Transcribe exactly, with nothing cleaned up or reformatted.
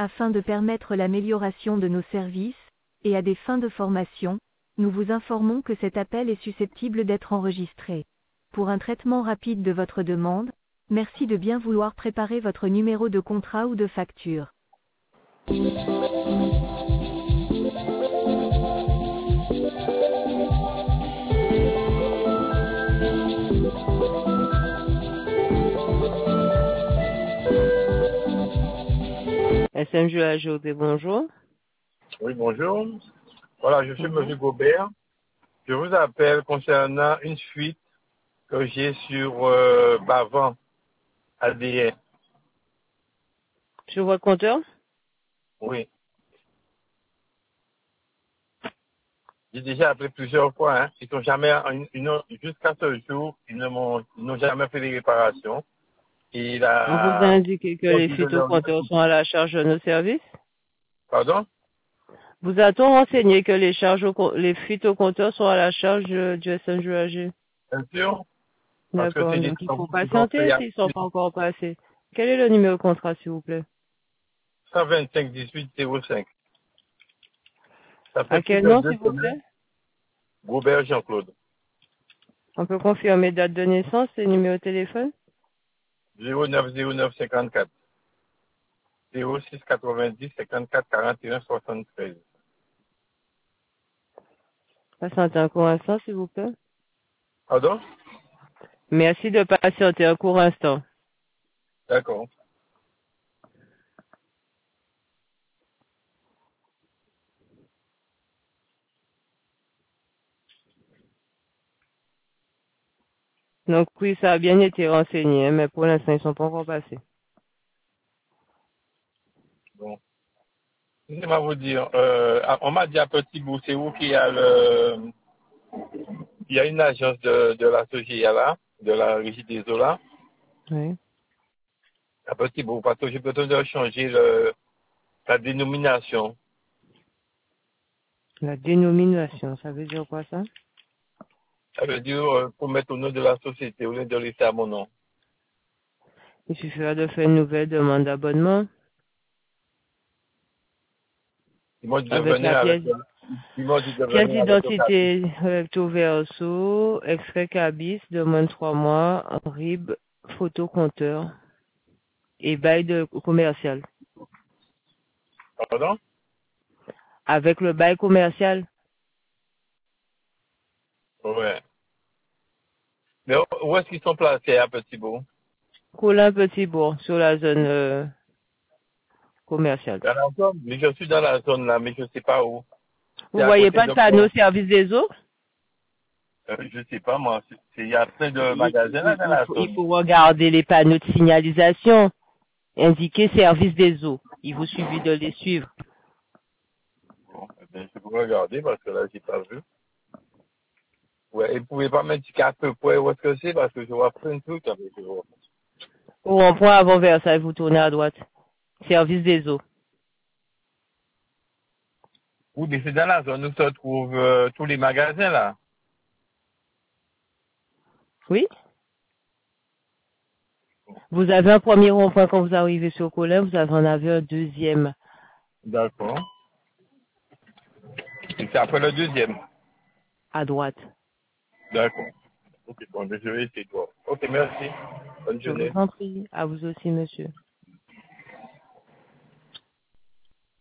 Afin de permettre l'amélioration de nos services, et à des fins de formation, nous vous informons que cet appel est susceptible d'être enregistré. Pour un traitement rapide de votre demande, merci de bien vouloir préparer votre numéro de contrat ou de facture. S M G A G O T, bonjour. Oui, bonjour. Voilà, je suis Bonjour. M. Gobert. Je vous appelle concernant une fuite que j'ai sur euh, Bavant, A D N. Sur votre compteur? Oui. J'ai déjà appelé plusieurs fois. Hein. Ils sont jamais, ils- ils n'ont- jusqu'à ce jour, ils ne m'ont, ils n'ont jamais fait les réparations. Et il On vous a a, indiqué que les phytocompteurs sont à la charge de nos services? pardon? Vous a-t-on renseigné que les charges au co- les phytocompteurs sont à la charge euh, du S M G A G? Bien sûr. Parce que D'accord, c'est des donc il faut travaux qu'ils ont fait il patienter y a s'ils sont pas encore passés. Quel est le numéro de contrat, s'il vous plaît? cent vingt-cinq dix-huit zéro cinq. Ça fait À plus quel de nom, deux s'il vous semaines. plaît? Gobert Jean-Claude. On peut confirmer date de naissance et numéro de téléphone? zéro neuf zéro neuf cinquante-quatre. zéro six quatre-vingt-dix cinquante-quatre quarante et un soixante-treize. Patientez un court instant, s'il vous plaît. Pardon? Merci de patienter un court instant. D'accord. Donc oui, ça a bien été renseigné, hein, mais pour l'instant, ils sont pas encore passés. Bon. Laissez-moi vous dire, euh, on m'a dit à Petit Bout, c'est où qu'il y a le, il y a une agence de, de la Sogia là, de la Régie des eaux là, Oui. à Petit Bout, parce que j'ai besoin de changer le, la dénomination. La dénomination, ça veut dire quoi, ça? Ça veut dire, euh, pour mettre au nom de la société, au lieu de laisser à mon nom. Il suffira de faire une nouvelle demande d'abonnement Ils m'ont dit de avec venir la avec, pièce, le- ils m'ont dit de pièce venir avec le carte. d'identité recto verso, extrait cabis de moins de trois mois, R I B, photo compteur et bail de commercial. Pardon? Avec le bail commercial, Ouais. Mais où où est-ce qu'ils sont placés à Petit Bout? Colin Petit-Bourg, sur la zone euh, commerciale. Dans la zone? Mais je suis dans la zone là, mais je sais pas où. C'est Vous à voyez côté pas de de quoi? panneau service des eaux? Euh, je sais pas, moi. c'est- c'est- Il y a plein de Il, magasins là il- dans il la faut, il zone. faut regarder les panneaux de signalisation indiqués service des eaux. Il vous suffit de les suivre. Bon, eh bien, je peux regarder parce que là, j'ai pas vu. Ouais, et vous pouvez pas m'indiquer à peu près où est-ce que c'est parce que je vois plein de trucs avec eux. Au rond-point avant Versailles, vous tournez à droite. Service des eaux. Oui, mais c'est dans la zone où se trouvent euh, tous les magasins là. Oui? Vous avez un premier rond-point quand vous arrivez sur Colin, vous avez en avez un deuxième D'accord. Et c'est après le deuxième. à droite. D'accord. Ok, bon, mais je vais essayer de voir. Ok, merci. Bonne Je vous journée. en prie. À vous aussi, monsieur.